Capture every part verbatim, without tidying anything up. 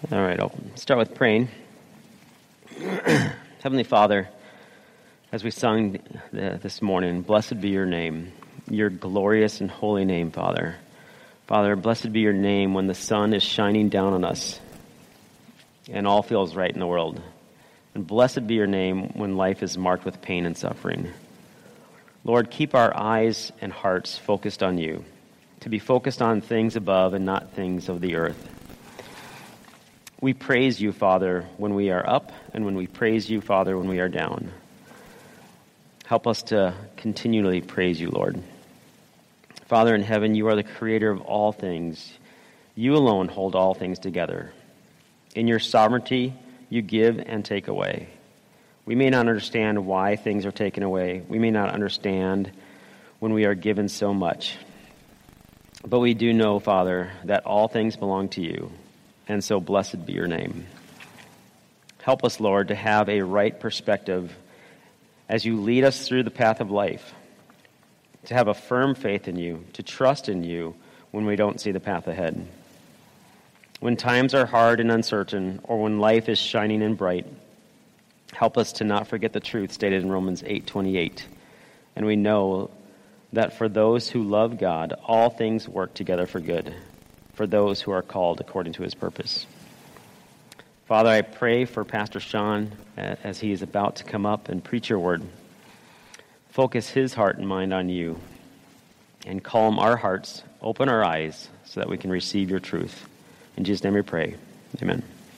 All right, I'll start with praying. Heavenly Father, as we sung this morning, blessed be your name, your glorious and holy name, Father. Father, blessed be your name when the sun is shining down on us and all feels right in the world. And blessed be your name when life is marked with pain and suffering. Lord, keep our eyes and hearts focused on you, to be focused on things above and not things of the earth. We praise you, Father, when we are up, and when we praise you, Father, when we are down. Help us to continually praise you, Lord. Father in heaven, you are the creator of all things. You alone hold all things together. In your sovereignty, you give and take away. We may not understand why things are taken away. We may not understand when we are given so much. But we do know, Father, that all things belong to you. And so blessed be your name. Help us, Lord, to have a right perspective as you lead us through the path of life, to have a firm faith in you, to trust in you when we don't see the path ahead. When times are hard and uncertain, or when life is shining and bright, help us to not forget the truth stated in Romans eight twenty-eight. And we know that for those who love God, all things work together for good, for those who are called according to his purpose. Father, I pray for Pastor Sean as he is about to come up and preach your word. Focus his heart and mind on you, and calm our hearts, open our eyes, so that we can receive your truth. In Jesus' name we pray. Amen.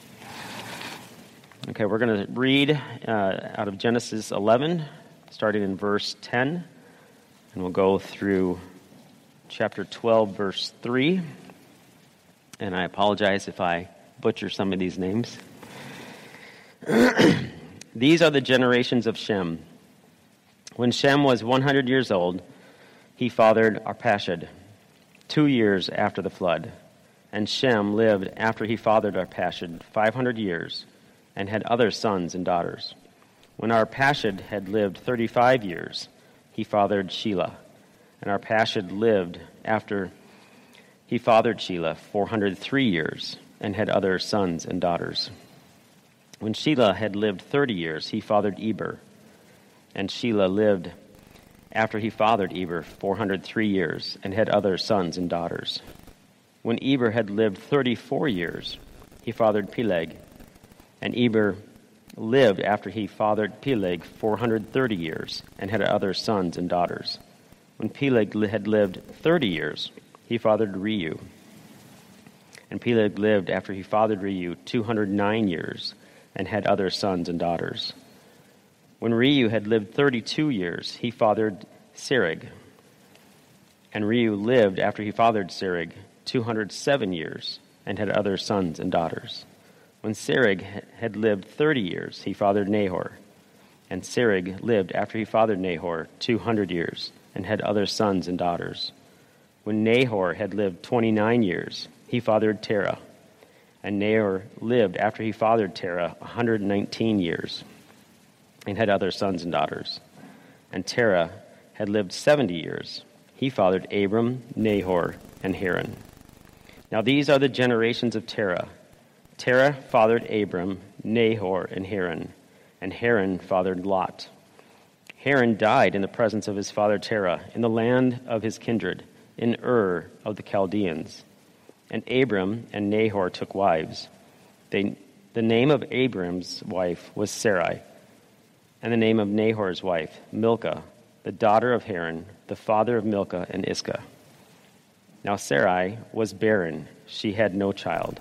Okay, we're going to read uh, out of Genesis eleven, starting in verse ten, and we'll go through chapter twelve, verse three. And I apologize if I butcher some of these names. These are the generations of Shem. When Shem was one hundred years old, he fathered Arpachshad, two years after the flood. And Shem lived after he fathered Arpachshad five hundred years, and had other sons and daughters. When Arpachshad had lived thirty-five years, he fathered Shelah. And Arpachshad lived after he fathered Shelah four hundred three years, and had other sons and daughters. When Shelah had lived thirty years, he fathered Eber. And Shelah lived after he fathered Eber four hundred three years, and had other sons and daughters. When Eber had lived thirty-four years, he fathered Peleg. And Eber lived after he fathered Peleg four hundred thirty years, and had other sons and daughters. When Peleg had lived thirty years, he fathered Reu. And Peleg lived after he fathered Reu two hundred nine years, and had other sons and daughters. When Reu had lived thirty-two years, he fathered Serug. And Reu lived after he fathered Serug two hundred seven years, and had other sons and daughters. When Serug had lived thirty years, he fathered Nahor. And Serug lived after he fathered Nahor two hundred years, and had other sons and daughters. When Nahor had lived twenty-nine years, he fathered Terah. And Nahor lived after he fathered Terah one hundred nineteen years, and had other sons and daughters. And Terah had lived seventy years. He fathered Abram, Nahor, and Haran. Now these are the generations of Terah. Terah fathered Abram, Nahor, and Haran. And Haran fathered Lot. Haran died in the presence of his father Terah, in the land of his kindred, in Ur of the Chaldeans. And Abram and Nahor took wives. They, the name of Abram's wife was Sarai, and the name of Nahor's wife, Milcah, the daughter of Haran, the father of Milcah and Iscah. Now Sarai was barren, she had no child.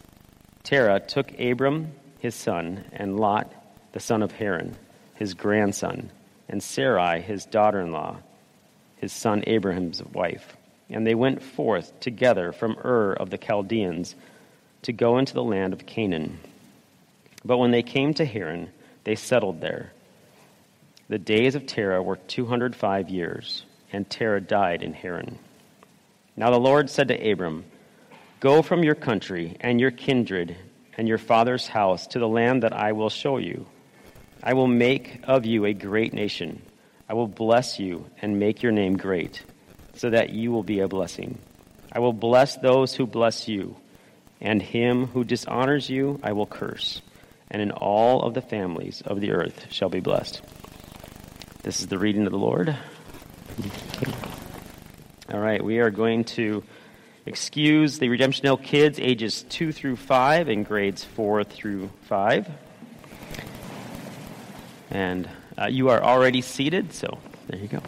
Terah took Abram, his son, and Lot, the son of Haran, his grandson, and Sarai, his daughter-in-law, his son Abraham's wife. And they went forth together from Ur of the Chaldeans to go into the land of Canaan. But when they came to Haran, they settled there. The days of Terah were two hundred five years, and Terah died in Haran. Now the Lord said to Abram, "Go from your country and your kindred and your father's house to the land that I will show you. I will make of you a great nation. I will bless you and make your name great, so that you will be a blessing. I will bless those who bless you, And him who dishonors you I will curse, and in all of the families of the earth shall be blessed. This is the reading of the Lord. All right, we are going to excuse the Redemption Hill kids ages two through five and grades four through five. And uh, you are already seated, so there you go.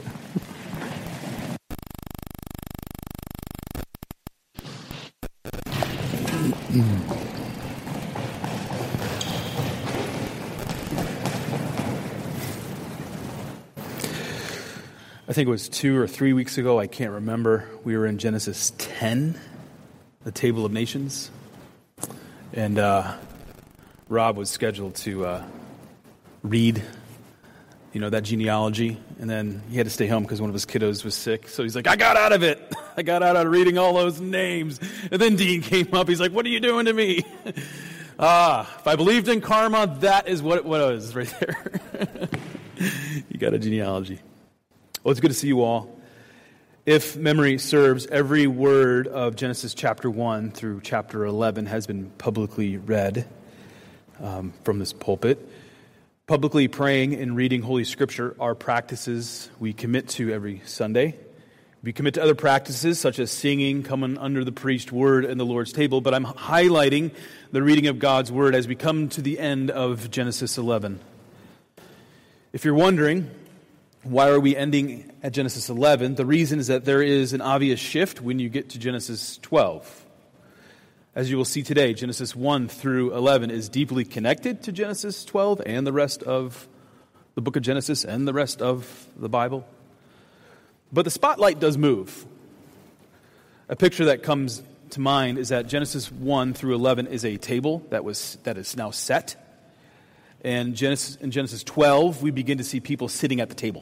I think it was two or three weeks ago, I can't remember, we were in Genesis ten, the Table of Nations, and uh, Rob was scheduled to uh, read, you know, that genealogy, and then he had to stay home because one of his kiddos was sick, so he's like, I got out of it! I got out of reading all those names, and then Dean came up, he's like, what are you doing to me? Ah, if I believed in karma, that is what it was right there. You got a genealogy. Well, it's good to see you all. If memory serves, every word of Genesis chapter one through chapter eleven has been publicly read um, from this pulpit. Publicly praying and reading Holy Scripture are practices we commit to every Sunday. We commit to other practices such as singing, coming under the preached word and the Lord's table, but I'm highlighting the reading of God's word as we come to the end of Genesis eleven. If you're wondering, why are we ending at Genesis eleven? The reason is that there is an obvious shift when you get to Genesis twelve. As you will see today, Genesis one through eleven is deeply connected to Genesis twelve and the rest of the book of Genesis and the rest of the Bible. But the spotlight does move. A picture that comes to mind is that Genesis one through eleven is a table that was that is now set. And Genesis, in Genesis twelve, we begin to see people sitting at the table.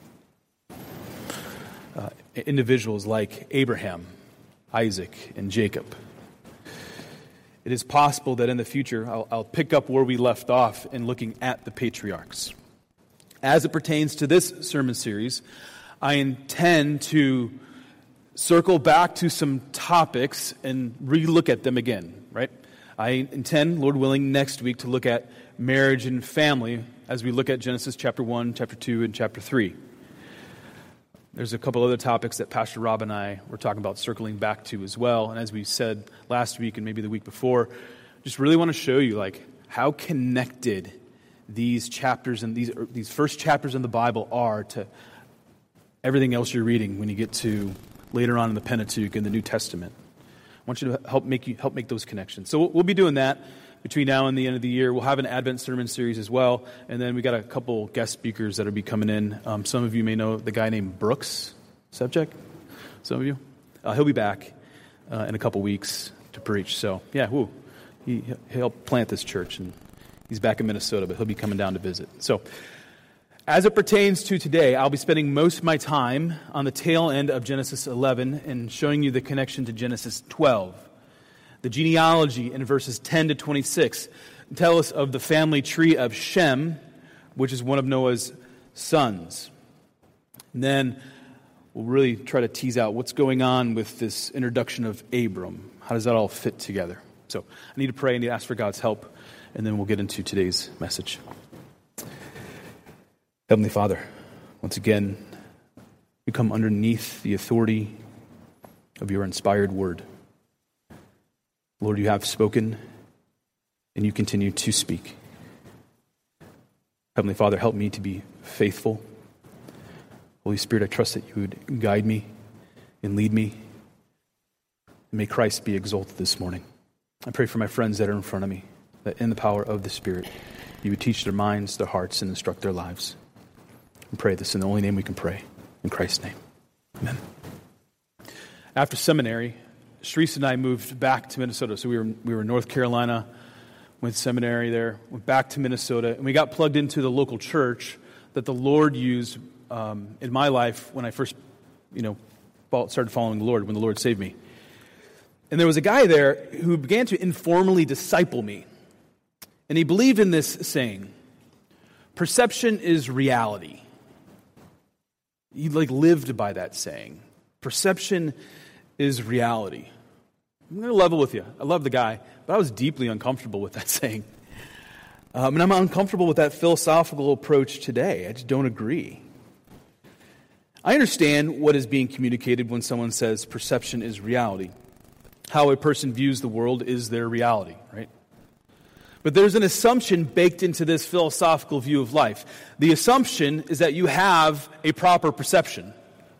Uh, individuals like Abraham, Isaac, and Jacob. It is possible that in the future, I'll, I'll pick up where we left off in looking at the patriarchs. As it pertains to this sermon series, I intend to circle back to some topics and re-look at them again, right? I intend, Lord willing, next week to look at marriage and family as we look at Genesis chapter one, chapter two, and chapter three. There's a couple other topics that Pastor Rob and I were talking about circling back to as well. And as we said last week and maybe the week before, just really want to show you like how connected these chapters and these these first chapters in the Bible are to everything else you're reading when you get to later on in the Pentateuch and the New Testament. I want you to help make you help make those connections. So we'll, we'll be doing that between now and the end of the year. We'll have an Advent sermon series as well, and then we got a couple guest speakers that will be coming in. Um, some of you may know the guy named Brooks Subject. Some of you, uh, he'll be back uh, in a couple weeks to preach. So yeah, woo, he he helped plant this church, and he's back in Minnesota, but he'll be coming down to visit. So, as it pertains to today, I'll be spending most of my time on the tail end of Genesis eleven and showing you the connection to Genesis twelve. The genealogy in verses ten to twenty-six tell us of the family tree of Shem, which is one of Noah's sons. And then we'll really try to tease out what's going on with this introduction of Abram. How does that all fit together? So I need to pray, I need to ask for God's help, and then we'll get into today's message. Heavenly Father, once again, we come underneath the authority of your inspired word. Lord, you have spoken, and you continue to speak. Heavenly Father, help me to be faithful. Holy Spirit, I trust that you would guide me and lead me. And may Christ be exalted this morning. I pray for my friends that are in front of me, that in the power of the Spirit, you would teach their minds, their hearts, and instruct their lives. And pray this in the only name we can pray. In Christ's name. Amen. After seminary, Sharice and I moved back to Minnesota. So we were we were in North Carolina, went to seminary there, went back to Minnesota, and we got plugged into the local church that the Lord used um, in my life when I first, you know, started following the Lord, when the Lord saved me. And there was a guy there who began to informally disciple me. And he believed in this saying, perception is reality. He like lived by that saying. Perception is reality. I'm going to level with you. I love the guy, but I was deeply uncomfortable with that saying. Um, and I'm uncomfortable with that philosophical approach today. I just don't agree. I understand what is being communicated when someone says perception is reality. How a person views the world is their reality, right? But there's an assumption baked into this philosophical view of life. The assumption is that you have a proper perception.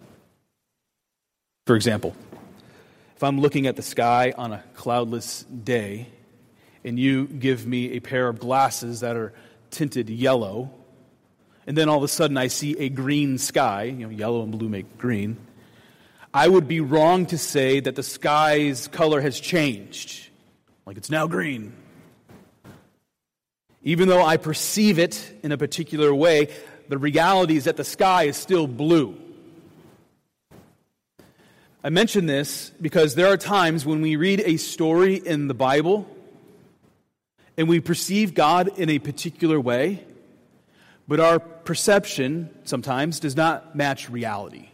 For example, if I'm looking at the sky on a cloudless day, and you give me a pair of glasses that are tinted yellow, and then all of a sudden I see a green sky, you know, yellow and blue make green, I would be wrong to say that the sky's color has changed, like it's now green. Even though I perceive it in a particular way, the reality is that the sky is still blue. I mention this because there are times when we read a story in the Bible and we perceive God in a particular way, but our perception sometimes does not match reality.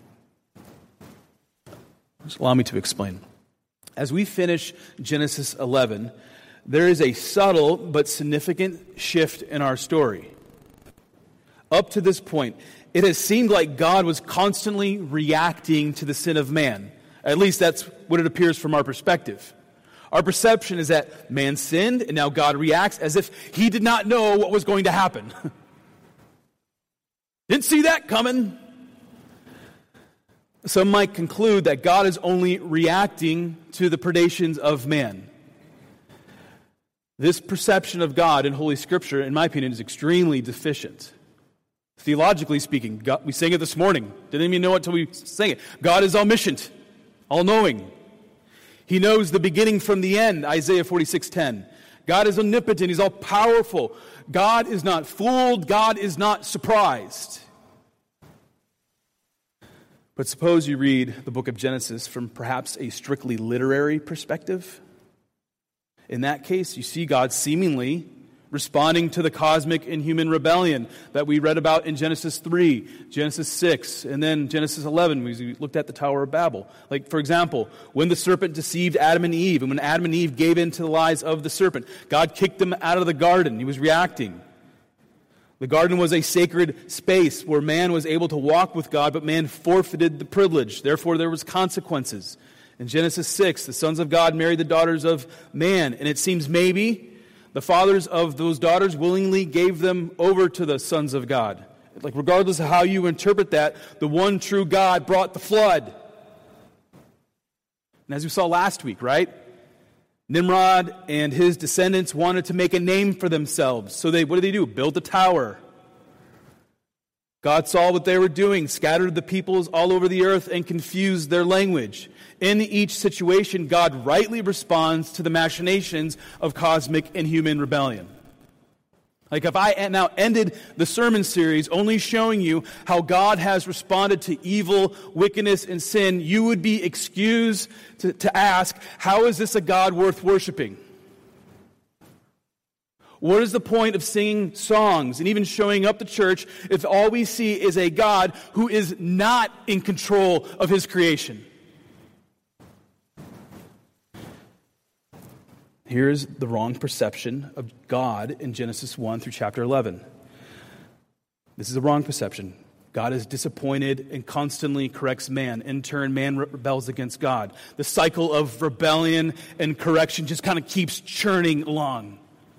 Just allow me to explain. As we finish Genesis eleven, there is a subtle but significant shift in our story. Up to this point, it has seemed like God was constantly reacting to the sin of man. At least that's what it appears from our perspective. Our perception is that man sinned, and now God reacts as if he did not know what was going to happen. Didn't see that coming. Some might conclude that God is only reacting to the predations of man. This perception of God in Holy Scripture, in my opinion, is extremely deficient. Theologically speaking, God, we sang it this morning. Didn't even know it until we sang it. God is omniscient, all-knowing. He knows the beginning from the end, Isaiah forty-six ten. God is omnipotent. He's all-powerful. God is not fooled. God is not surprised. But suppose you read the book of Genesis from perhaps a strictly literary perspective. In that case, you see God seemingly responding to the cosmic and human rebellion that we read about in Genesis three, Genesis six, and then Genesis eleven, we looked at the Tower of Babel. Like, for example, when the serpent deceived Adam and Eve, and when Adam and Eve gave in to the lies of the serpent, God kicked them out of the garden. He was reacting. The garden was a sacred space where man was able to walk with God, but man forfeited the privilege. Therefore, there was consequences. In Genesis six, the sons of God married the daughters of man, and it seems maybe the fathers of those daughters willingly gave them over to the sons of God. Like, regardless of how you interpret that, the one true God brought the flood. And as we saw last week, right? Nimrod and his descendants wanted to make a name for themselves. So they, what did they do? Build a tower. God saw what they were doing, scattered the peoples all over the earth, and confused their language. In each situation, God rightly responds to the machinations of cosmic and human rebellion. Like, if I now ended the sermon series only showing you how God has responded to evil, wickedness, and sin, you would be excused to, to ask, how is this a God worth worshiping? What is the point of singing songs and even showing up to church if all we see is a God who is not in control of His creation? Here's the wrong perception of God in Genesis one through chapter eleven. This is a wrong perception. God is disappointed and constantly corrects man. In turn, man rebels against God. The cycle of rebellion and correction just kind of keeps churning along.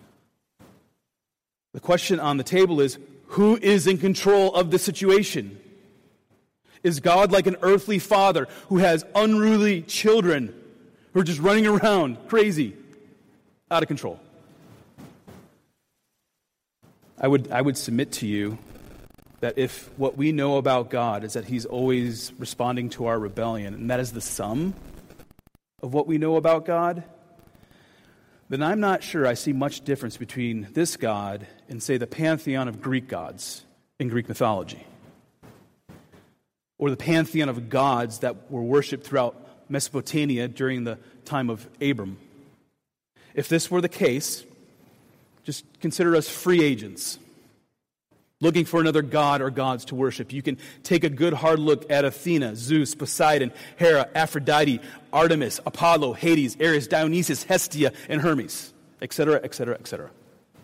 The question on the table is, who is in control of the situation? Is God like an earthly father who has unruly children who are just running around crazy, out of control? I would, I would submit to you that if what we know about God is that He's always responding to our rebellion, and that is the sum of what we know about God, then I'm not sure I see much difference between this God and, say, the pantheon of Greek gods in Greek mythology, or the pantheon of gods that were worshipped throughout Mesopotamia during the time of Abram. If this were the case, just consider us free agents. looking for another god or gods to worship. You can take a good hard look at Athena, Zeus, Poseidon, Hera, Aphrodite, Artemis, Apollo, Hades, Ares, Dionysus, Hestia, and Hermes, et cetera, et cetera, et cetera.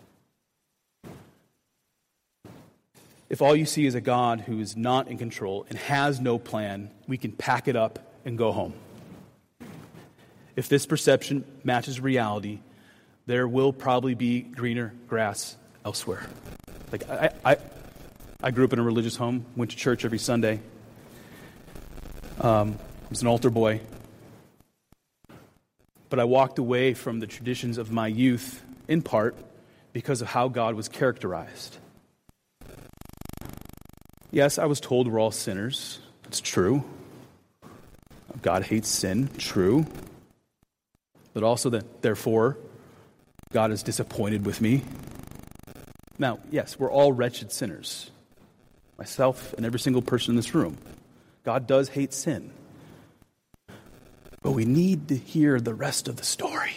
If all you see is a God who is not in control and has no plan, we can pack it up and go home. If this perception matches reality, there will probably be greener grass elsewhere. Like I, I, I grew up in a religious home, went to church every Sunday. Um, I was an altar boy. But I walked away from the traditions of my youth, in part, because of how God was characterized. Yes, I was told we're all sinners. It's true. God hates sin. True. But also that, therefore, God is disappointed with me. Now, yes, we're all wretched sinners. Myself and every single person in this room. God does hate sin. But we need to hear the rest of the story.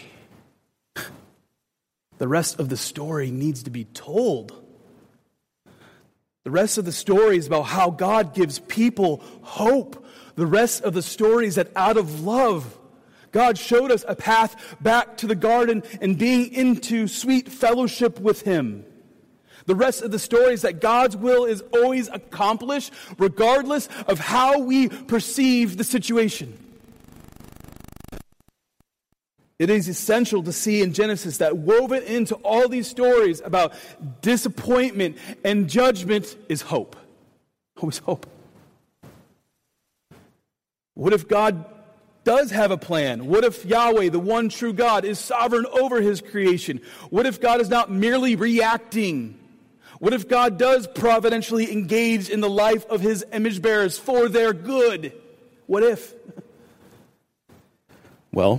The rest of the story needs to be told. The rest of the story is about how God gives people hope. The rest of the story is that out of love, God showed us a path back to the garden and being into sweet fellowship with Him. The rest of the story is that God's will is always accomplished regardless of how we perceive the situation. It is essential to see in Genesis that woven into all these stories about disappointment and judgment is hope. Always hope. What if God does have a plan? What if Yahweh, the one true God, is sovereign over His creation? What if God is not merely reacting? What if God does providentially engage in the life of His image bearers for their good? What if? Well,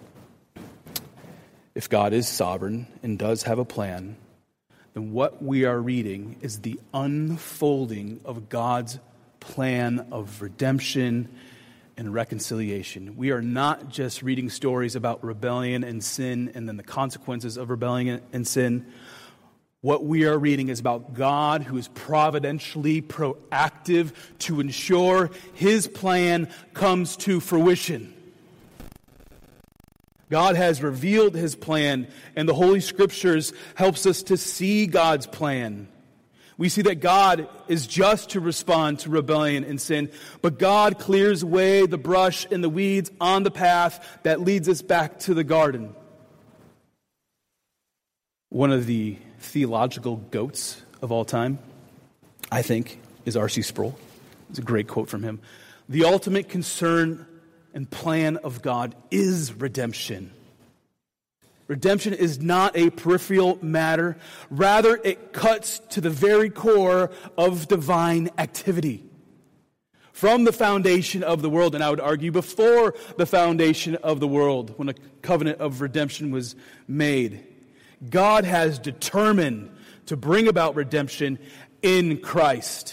if God is sovereign and does have a plan, then what we are reading is the unfolding of God's plan of redemption and reconciliation. We are not just reading stories about rebellion and sin and then the consequences of rebellion and sin. What we are reading is about God who is providentially proactive to ensure His plan comes to fruition. God has revealed His plan, and the Holy Scriptures helps us to see God's plan. We see that God is just to respond to rebellion and sin, but God clears away the brush and the weeds on the path that leads us back to the garden. One of the theological goats of all time, I think, is R C Sproul. It's a great quote from him. The ultimate concern and plan of God is redemption. Redemption is not a peripheral matter. Rather, it cuts to the very core of divine activity. From the foundation of the world, and I would argue before the foundation of the world, when a covenant of redemption was made, God has determined to bring about redemption in Christ.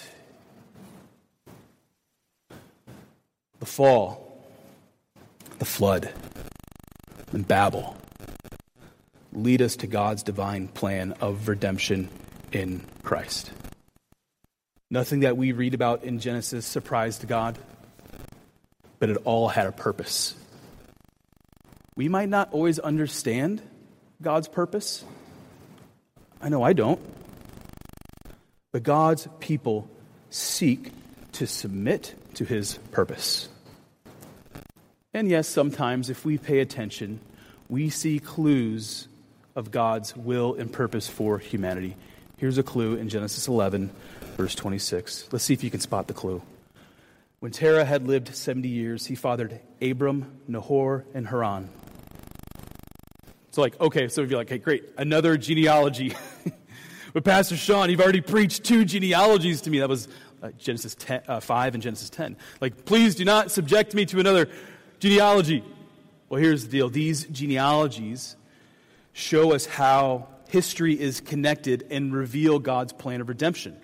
The fall, the flood, and Babel lead us to God's divine plan of redemption in Christ. Nothing that we read about in Genesis surprised God, but it all had a purpose. We might not always understand God's purpose. I know I don't. But God's people seek to submit to His purpose. And yes, sometimes if we pay attention, we see clues of God's will and purpose for humanity. Here's a clue in Genesis eleven, verse twenty-six. Let's see if you can spot the clue. When Terah had lived seventy years, he fathered Abram, Nahor, and Haran. So like, okay, so if you're like, hey, great, another genealogy. But Pastor Sean, you've already preached two genealogies to me. That was uh, Genesis ten, uh, five and Genesis ten. Like, please do not subject me to another genealogy. Well, here's the deal. These genealogies show us how history is connected and reveal God's plan of redemption.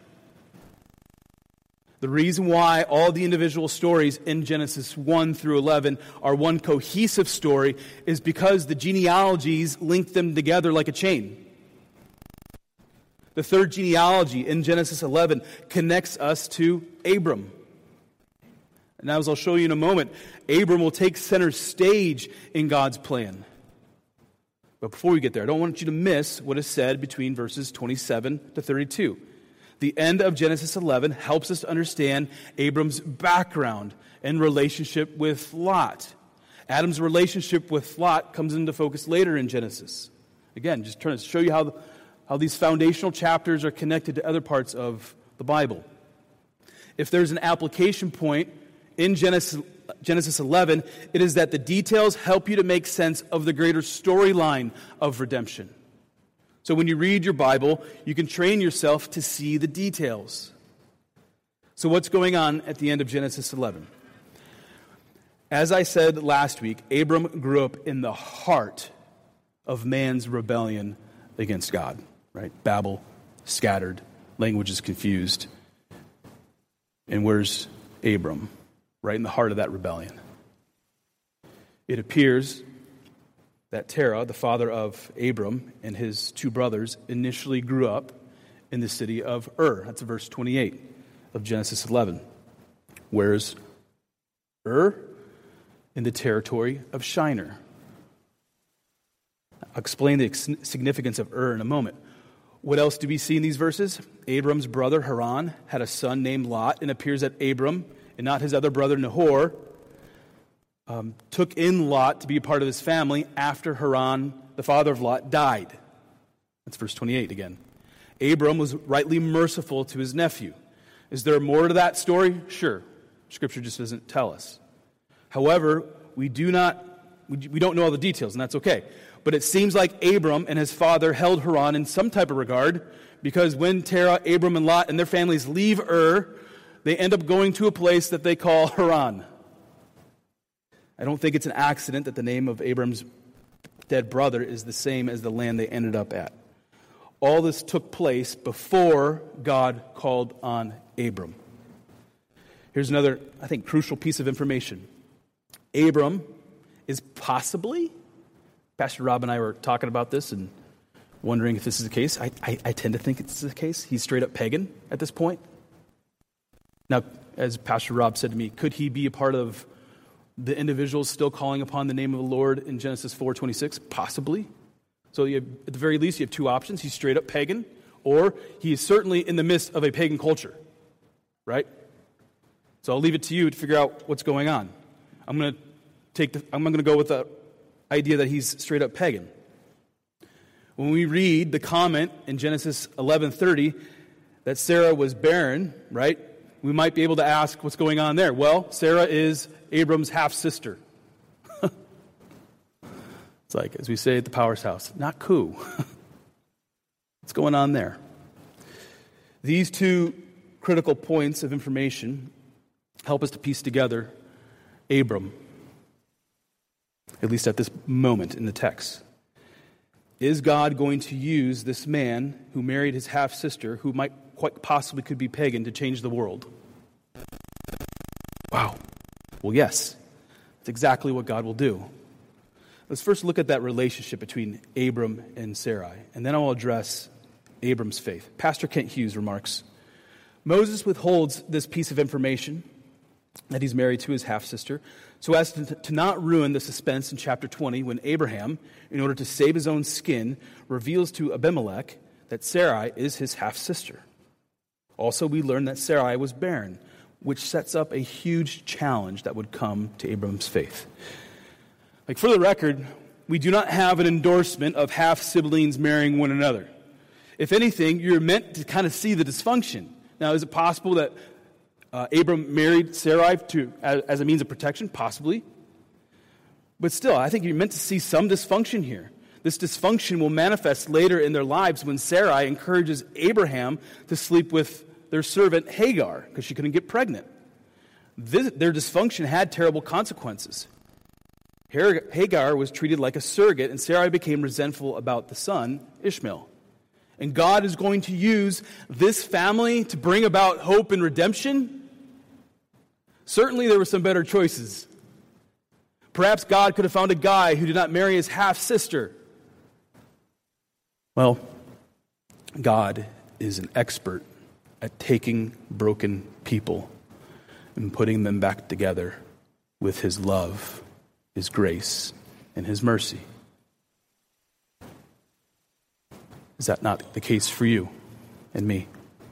The reason why all the individual stories in Genesis one through eleven are one cohesive story is because the genealogies link them together like a chain. The third genealogy in Genesis eleven connects us to Abram. And as I'll show you in a moment, Abram will take center stage in God's plan. But before we get there, I don't want you to miss what is said between verses twenty-seven to thirty-two. The end of Genesis eleven helps us to understand Abram's background and relationship with Lot. Adam's relationship with Lot comes into focus later in Genesis. Again, just trying to show you how, the, how these foundational chapters are connected to other parts of the Bible. If there's an application point in Genesis, Genesis eleven, it is that the details help you to make sense of the greater storyline of redemption. So when you read your Bible, you can train yourself to see the details. So what's going on at the end of Genesis eleven? As I said last week, Abram grew up in the heart of man's rebellion against God. Right? Babel, scattered, languages confused. And where's Abram? Right in the heart of that rebellion. It appears that Terah, the father of Abram, and his two brothers initially grew up in the city of Ur. That's verse twenty-eight of Genesis eleven. Where's Ur? In the territory of Shinar. I'll explain the significance of Ur in a moment. What else do we see in these verses? Abram's brother Haran had a son named Lot, and it appears that Abram, and not his other brother Nahor, um, took in Lot to be a part of his family after Haran, the father of Lot, died. That's verse twenty-eight again. Abram was rightly merciful to his nephew. Is there more to that story? Sure. Scripture just doesn't tell us. However, we do not, we don't know all the details, and that's okay. But it seems like Abram and his father held Haran in some type of regard, because when Terah, Abram, and Lot and their families leave Ur, they end up going to a place that they call Haran. I don't think it's an accident that the name of Abram's dead brother is the same as the land they ended up at. All this took place before God called on Abram. Here's another, I think, crucial piece of information. Abram is possibly, Pastor Rob and I were talking about this and wondering if this is the case. I, I, I tend to think it's the case. He's straight up pagan at this point. Now, as Pastor Rob said to me, could he be a part of the individuals still calling upon the name of the Lord in Genesis four twenty-six? Possibly. So you have, at the very least, you have two options. He's straight up pagan, or he is certainly in the midst of a pagan culture. Right? So I'll leave it to you to figure out what's going on. I'm going to take the, I'm going to go with the idea that he's straight up pagan. When we read the comment in Genesis eleven thirty that Sarah was barren, right? We might be able to ask what's going on there. Well, Sarah is Abram's half-sister. It's like, as we say at the Powers House, not cool. What's going on there? These two critical points of information help us to piece together Abram, at least at this moment in the text. Is God going to use this man who married his half-sister, who might quite possibly could be pagan, to change the world? Wow. Well, yes. That's exactly what God will do. Let's first look at that relationship between Abram and Sarai, and then I'll address Abram's faith. Pastor Kent Hughes remarks, Moses withholds this piece of information that he's married to his half-sister so as to, to not ruin the suspense in chapter twenty when Abraham, in order to save his own skin, reveals to Abimelech that Sarai is his half-sister. Also, we learn that Sarai was barren, which sets up a huge challenge that would come to Abram's faith. Like, for the record, we do not have an endorsement of half-siblings marrying one another. If anything, you're meant to kind of see the dysfunction. Now, is it possible that uh, Abram married Sarai to, as, as a means of protection? Possibly. But still, I think you're meant to see some dysfunction here. This dysfunction will manifest later in their lives when Sarai encourages Abraham to sleep with their servant Hagar because she couldn't get pregnant. This, their dysfunction had terrible consequences. Hagar was treated like a surrogate, and Sarai became resentful about the son, Ishmael. And God is going to use this family to bring about hope and redemption. Certainly there were some better choices. Perhaps God could have found a guy who did not marry his half-sister. Well, God is an expert at taking broken people and putting them back together with his love, his grace, and his mercy. Is that not the case for you and me?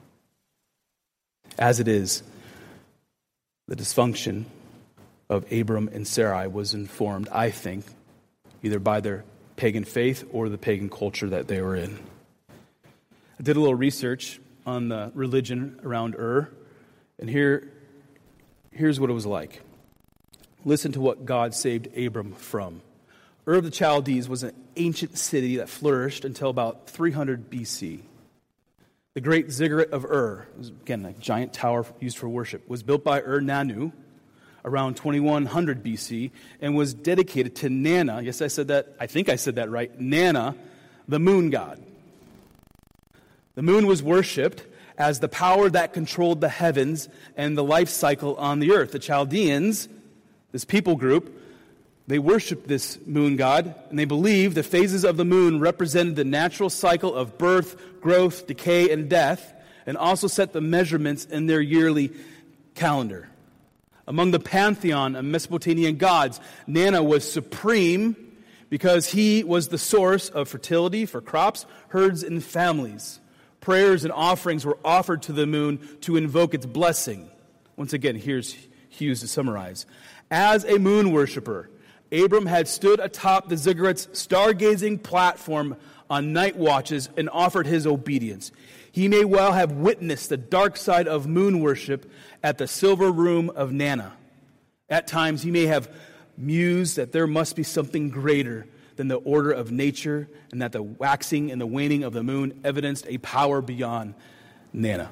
As it is, the dysfunction of Abram and Sarai was informed, I think, either by their pagan faith or the pagan culture that they were in. I did a little research on the religion around Ur, and here, here's what it was like. Listen to what God saved Abram from. Ur of the Chaldees was an ancient city that flourished until about three hundred B C. The great ziggurat of Ur, again, a giant tower used for worship, was built by Ur-Nanu around twenty-one hundred B C and was dedicated to Nana. Yes, I said that. I think I said that right. Nana, the moon god. The moon was worshipped as the power that controlled the heavens and the life cycle on the earth. The Chaldeans, this people group, they worshipped this moon god, and they believed the phases of the moon represented the natural cycle of birth, growth, decay, and death, and also set the measurements in their yearly calendar. Among the pantheon of Mesopotamian gods, Nana was supreme because he was the source of fertility for crops, herds, and families. Prayers and offerings were offered to the moon to invoke its blessing. Once again, here's Hughes to summarize. As a moon worshiper, Abram had stood atop the ziggurat's stargazing platform on night watches and offered his obedience. He may well have witnessed the dark side of moon worship at the silver room of Nana. At times, he may have mused that there must be something greater than the order of nature, and that the waxing and the waning of the moon evidenced a power beyond Nana.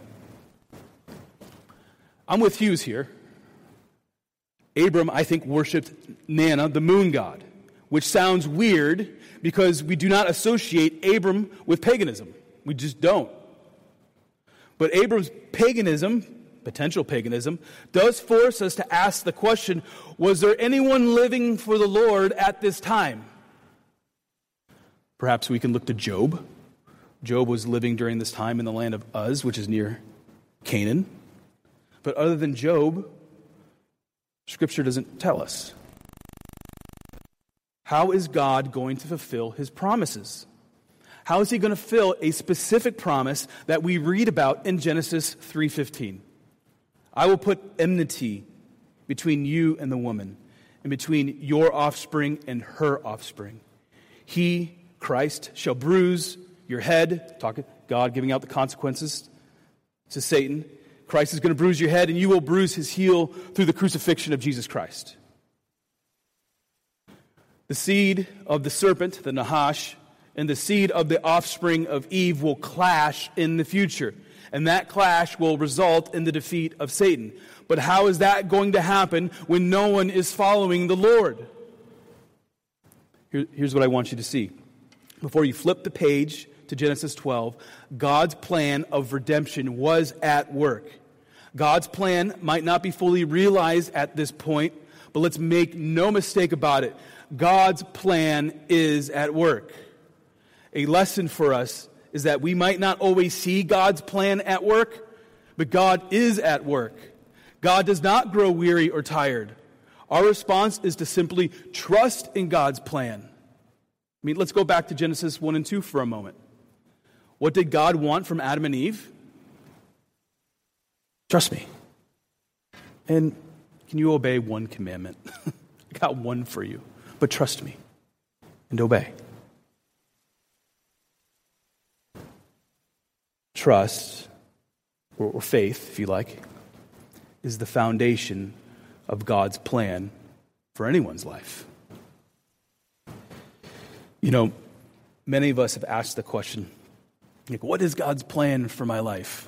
I'm with Hughes here. Abram, I think, worshipped Nana, the moon god, which sounds weird because we do not associate Abram with paganism. We just don't. But Abram's paganism, potential paganism, does force us to ask the question, was there anyone living for the Lord at this time? Perhaps we can look to Job. Job was living during this time in the land of Uz, which is near Canaan. But other than Job, Scripture doesn't tell us. How is God going to fulfill his promises? How is he going to fulfill a specific promise that we read about in Genesis three fifteen? I will put enmity between you and the woman, and between your offspring and her offspring. He, Christ, shall bruise your head. Talk, God giving out the consequences to Satan. Christ is going to bruise your head, and you will bruise his heel through the crucifixion of Jesus Christ. The seed of the serpent, the Nahash, and the seed of the offspring of Eve will clash in the future. And that clash will result in the defeat of Satan. But how is that going to happen when no one is following the Lord? Here, here's what I want you to see. Before you flip the page to Genesis twelve, God's plan of redemption was at work. God's plan might not be fully realized at this point, but let's make no mistake about it. God's plan is at work. A lesson for us is that we might not always see God's plan at work, but God is at work. God does not grow weary or tired. Our response is to simply trust in God's plan. I mean, let's go back to Genesis one and two for a moment. What did God want from Adam and Eve? Trust me. And can you obey one commandment? I got one for you. But trust me and obey. Trust, or, or faith, if you like, is the foundation of God's plan for anyone's life. You know, many of us have asked the question, like, what is God's plan for my life?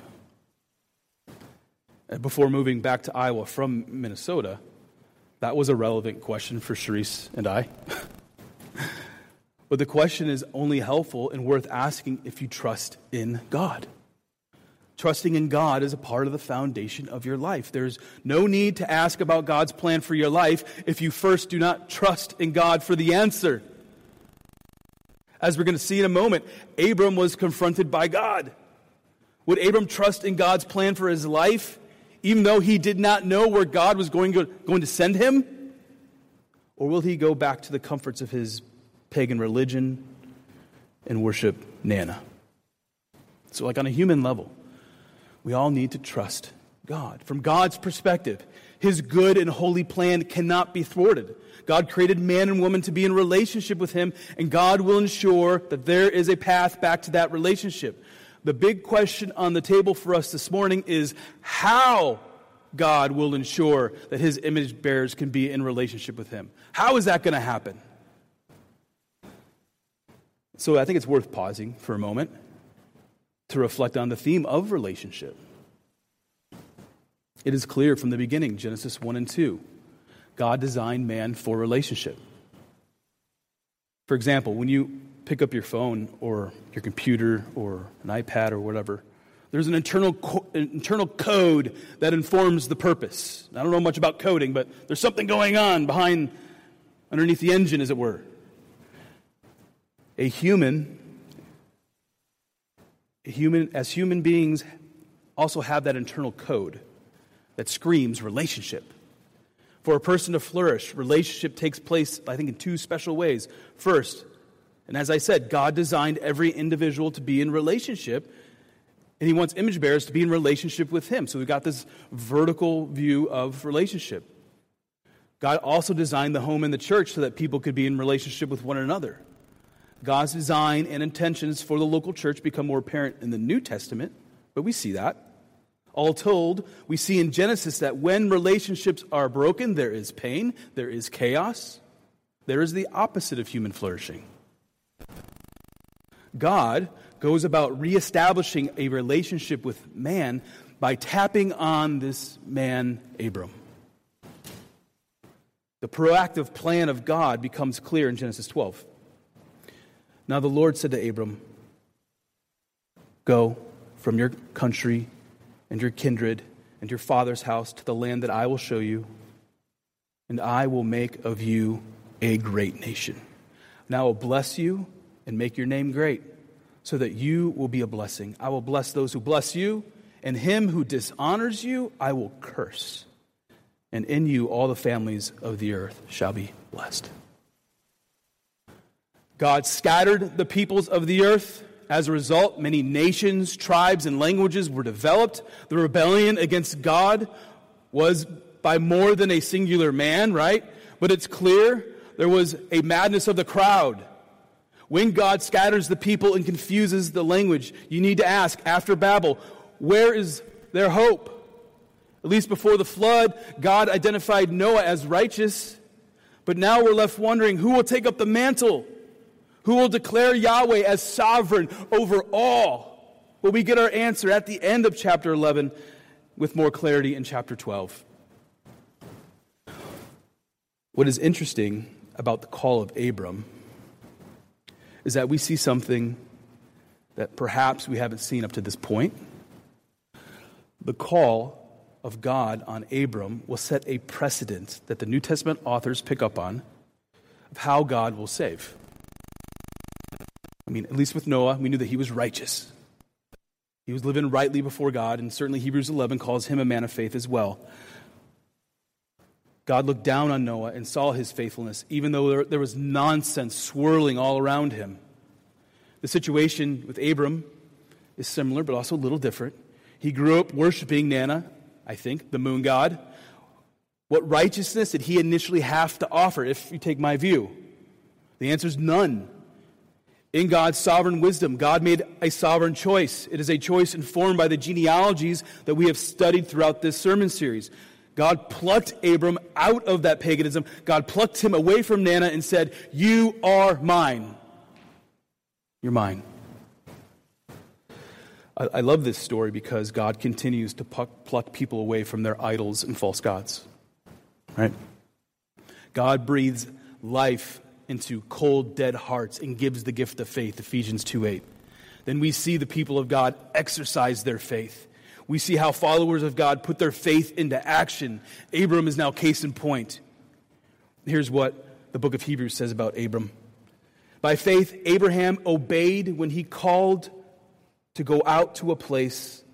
Before moving back to Iowa from Minnesota, that was a relevant question for Sharice and I. But the question is only helpful and worth asking if you trust in God. Trusting in God is a part of the foundation of your life. There's no need to ask about God's plan for your life if you first do not trust in God for the answer. As we're going to see in a moment, Abram was confronted by God. Would Abram trust in God's plan for his life, even though he did not know where God was going to, going to send him? Or will he go back to the comforts of his pagan religion and worship Nana? So like on a human level, we all need to trust God. From God's perspective, his good and holy plan cannot be thwarted. God created man and woman to be in relationship with him, and God will ensure that there is a path back to that relationship. The big question on the table for us this morning is how God will ensure that his image bearers can be in relationship with him. How is that going to happen? So I think it's worth pausing for a moment to reflect on the theme of relationship. It is clear from the beginning, Genesis one and two, God designed man for relationship. For example, when you pick up your phone or your computer or an iPad or whatever, there's an internal co- internal code that informs the purpose. I don't know much about coding, but there's something going on behind, underneath the engine, as it were. A human, a human, as human beings, also have that internal code that screams relationship. For a person to flourish, relationship takes place, I think, in two special ways. First, and as I said, God designed every individual to be in relationship, and he wants image bearers to be in relationship with him. So we've got this vertical view of relationship. God also designed the home and the church so that people could be in relationship with one another. God's design and intentions for the local church become more apparent in the New Testament, but we see that. All told, we see in Genesis that when relationships are broken, there is pain, there is chaos, there is the opposite of human flourishing. God goes about reestablishing a relationship with man by tapping on this man, Abram. The proactive plan of God becomes clear in Genesis twelve. Now the Lord said to Abram, "Go from your country and your kindred and your father's house to the land that I will show you, and I will make of you a great nation. And I will bless you and make your name great, so that you will be a blessing. I will bless those who bless you, and him who dishonors you I will curse. And in you all the families of the earth shall be blessed." God scattered the peoples of the earth. As a result, many nations, tribes, and languages were developed. The rebellion against God was by more than a singular man, right? But it's clear there was a madness of the crowd. When God scatters the people and confuses the language, you need to ask, after Babel, where is their hope? At least before the flood, God identified Noah as righteous. But now we're left wondering, who will take up the mantle? Who will declare Yahweh as sovereign over all? Well, we get our answer at the end of chapter eleven with more clarity in chapter twelve. What is interesting about the call of Abram is that we see something that perhaps we haven't seen up to this point. The call of God on Abram will set a precedent that the New Testament authors pick up on of how God will save. I mean, at least with Noah, we knew that he was righteous. He was living rightly before God, and certainly Hebrews eleven calls him a man of faith as well. God looked down on Noah and saw his faithfulness, even though there, there was nonsense swirling all around him. The situation with Abram is similar, but also a little different. He grew up worshiping Nana, I think, the moon god. What righteousness did he initially have to offer, if you take my view? The answer is none. In God's sovereign wisdom, God made a sovereign choice. It is a choice informed by the genealogies that we have studied throughout this sermon series. God plucked Abram out of that paganism. God plucked him away from Nana and said, "You are mine. You're mine." I, I love this story because God continues to pluck, pluck people away from their idols and false gods. Right? God breathes life into cold, dead hearts and gives the gift of faith, Ephesians two eight. Then we see the people of God exercise their faith. We see how followers of God put their faith into action. Abram is now case in point. Here's what the book of Hebrews says about Abram. By faith, Abraham obeyed when he called to go out to a place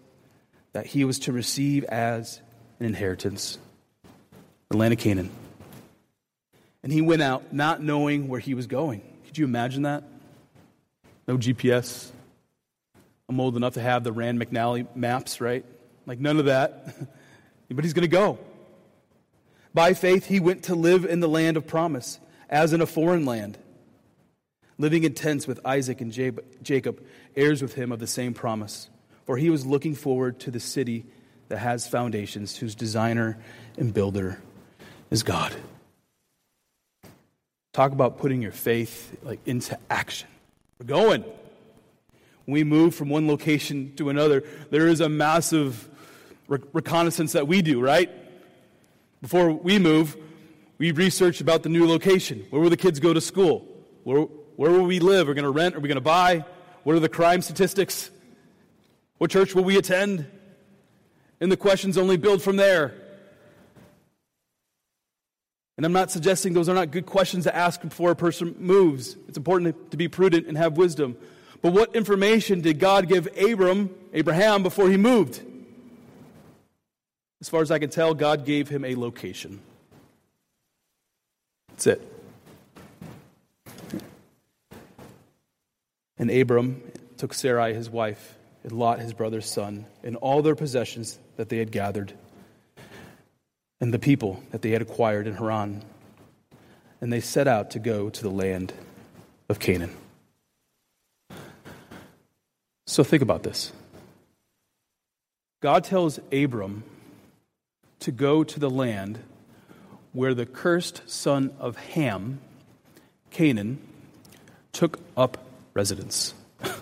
that he was to receive as an inheritance, the land of Canaan. And he went out not knowing where he was going. Could you imagine that? No G P S. I'm old enough to have the Rand McNally maps, right? Like none of that. But he's going to go. By faith, he went to live in the land of promise, as in a foreign land, living in tents with Isaac and Jacob, heirs with him of the same promise. For he was looking forward to the city that has foundations, whose designer and builder is God. Talk about putting your faith like into action. We're going. When we move from one location to another, there is a massive re- reconnaissance that we do, right? Before we move, we research about the new location. Where will the kids go to school? Where, where will we live? Are we going to rent? Are we going to buy? What are the crime statistics? What church will we attend? And the questions only build from there. And I'm not suggesting those are not good questions to ask before a person moves. It's important to be prudent and have wisdom. But what information did God give Abram, Abraham before he moved? As far as I can tell, God gave him a location. That's it. And Abram took Sarai his wife, and Lot his brother's son, and all their possessions that they had gathered, and the people that they had acquired in Haran. And they set out to go to the land of Canaan. So think about this. God tells Abram to go to the land where the cursed son of Ham, Canaan, took up residence.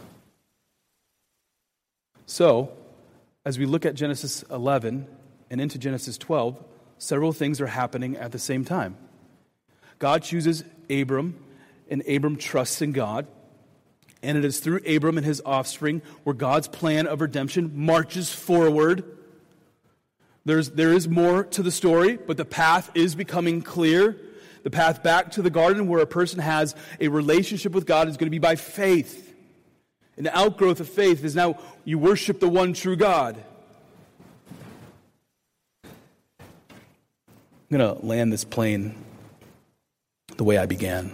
So, as we look at Genesis eleven and into Genesis twelve, several things are happening at the same time. God chooses Abram, and Abram trusts in God. And it is through Abram and his offspring where God's plan of redemption marches forward. There's, there is more to the story, but the path is becoming clear. The path back to the garden where a person has a relationship with God is going to be by faith. And the outgrowth of faith is now you worship the one true God. I'm going to land this plane the way I began.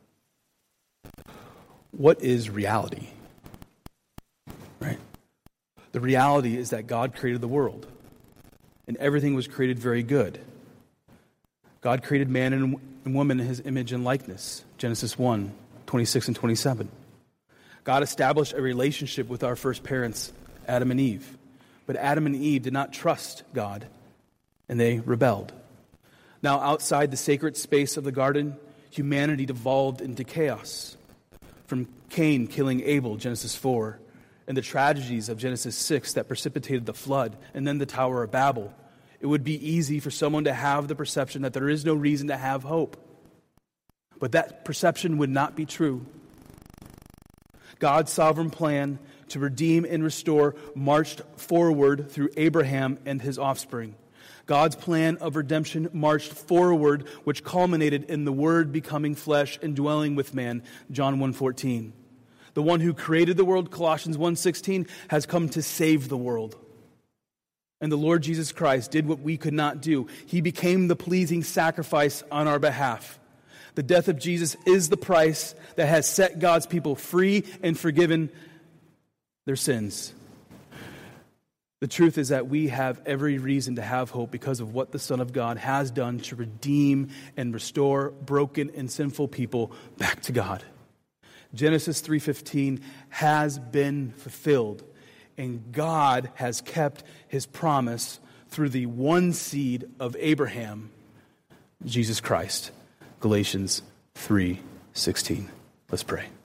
What is reality? Right? The reality is that God created the world, and everything was created very good. God created man and woman in his image and likeness, Genesis one, twenty-six and twenty-seven. God established a relationship with our first parents, Adam and Eve. But Adam and Eve did not trust God, and they rebelled. Now, outside the sacred space of the garden, humanity devolved into chaos. From Cain killing Abel, Genesis four, and the tragedies of Genesis six that precipitated the flood, and then the Tower of Babel, it would be easy for someone to have the perception that there is no reason to have hope. But that perception would not be true. God's sovereign plan to redeem and restore marched forward through Abraham and his offspring. God's plan of redemption marched forward, which culminated in the Word becoming flesh and dwelling with man, John one fourteen. The one who created the world, Colossians one sixteen, has come to save the world. And the Lord Jesus Christ did what we could not do. He became the pleasing sacrifice on our behalf. The death of Jesus is the price that has set God's people free and forgiven their sins. The truth is that we have every reason to have hope because of what the Son of God has done to redeem and restore broken and sinful people back to God. Genesis three fifteen has been fulfilled, and God has kept his promise through the one seed of Abraham, Jesus Christ. Galatians three sixteen. Let's pray.